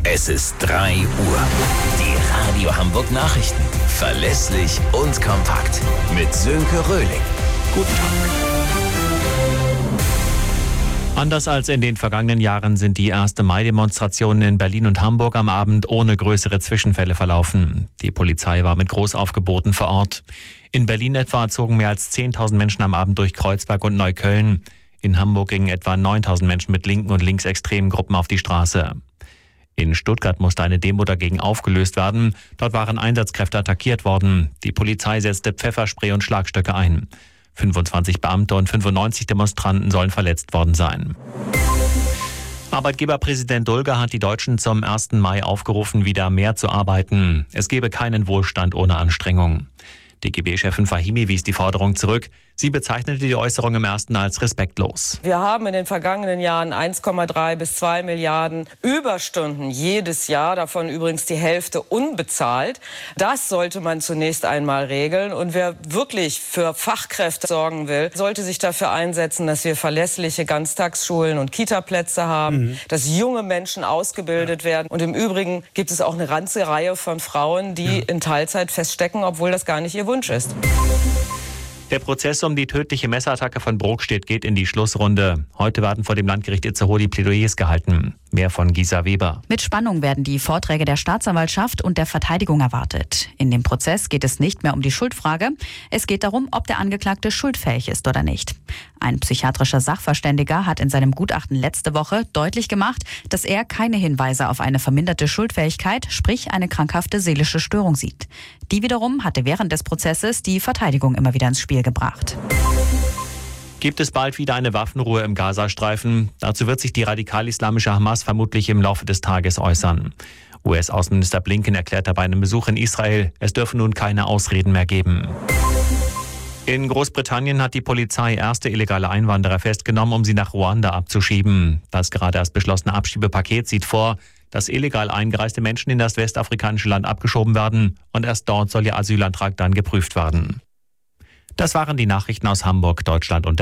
Es ist 3 Uhr. Die Radio Hamburg Nachrichten. Verlässlich und kompakt. Mit Sönke Röhling. Guten Tag. Anders als in den vergangenen Jahren sind die 1. Mai-Demonstrationen in Berlin und Hamburg am Abend ohne größere Zwischenfälle verlaufen. Die Polizei war mit Großaufgeboten vor Ort. In Berlin etwa zogen mehr als 10.000 Menschen am Abend durch Kreuzberg und Neukölln. In Hamburg gingen etwa 9.000 Menschen mit linken und linksextremen Gruppen auf die Straße. In Stuttgart musste eine Demo dagegen aufgelöst werden. Dort waren Einsatzkräfte attackiert worden. Die Polizei setzte Pfefferspray und Schlagstöcke ein. 25 Beamte und 95 Demonstranten sollen verletzt worden sein. Arbeitgeberpräsident Dulger hat die Deutschen zum 1. Mai aufgerufen, wieder mehr zu arbeiten. Es gebe keinen Wohlstand ohne Anstrengung. DGB-Chefin Fahimi wies die Forderung zurück. Sie bezeichnete die Äußerung im Ersten als respektlos. Wir haben in den vergangenen Jahren 1,3 bis 2 Milliarden Überstunden jedes Jahr, davon übrigens die Hälfte unbezahlt. Das sollte man zunächst einmal regeln. Und wer wirklich für Fachkräfte sorgen will, sollte sich dafür einsetzen, dass wir verlässliche Ganztagsschulen und Kitaplätze haben, dass junge Menschen ausgebildet werden. Und im Übrigen gibt es auch eine ganze Reihe von Frauen, die in Teilzeit feststecken, obwohl das gar nicht ihr Wunsch ist. Der Prozess um die tödliche Messerattacke von Brokstedt geht in die Schlussrunde. Heute werden vor dem Landgericht Itzehoe die Plädoyers gehalten. Mehr von Gisa Weber. Mit Spannung werden die Vorträge der Staatsanwaltschaft und der Verteidigung erwartet. In dem Prozess geht es nicht mehr um die Schuldfrage. Es geht darum, ob der Angeklagte schuldfähig ist oder nicht. Ein psychiatrischer Sachverständiger hat in seinem Gutachten letzte Woche deutlich gemacht, dass er keine Hinweise auf eine verminderte Schuldfähigkeit, sprich eine krankhafte seelische Störung sieht. Die wiederum hatte während des Prozesses die Verteidigung immer wieder ins Spiel gebracht. Gibt es bald wieder eine Waffenruhe im Gazastreifen? Dazu wird sich die radikal-islamische Hamas vermutlich im Laufe des Tages äußern. US-Außenminister Blinken erklärt bei einem Besuch in Israel, es dürfe nun keine Ausreden mehr geben. In Großbritannien hat die Polizei erste illegale Einwanderer festgenommen, um sie nach Ruanda abzuschieben. Das gerade erst beschlossene Abschiebepaket sieht vor, dass illegal eingereiste Menschen in das westafrikanische Land abgeschoben werden und erst dort soll ihr Asylantrag dann geprüft werden. Das waren die Nachrichten aus Hamburg, Deutschland und der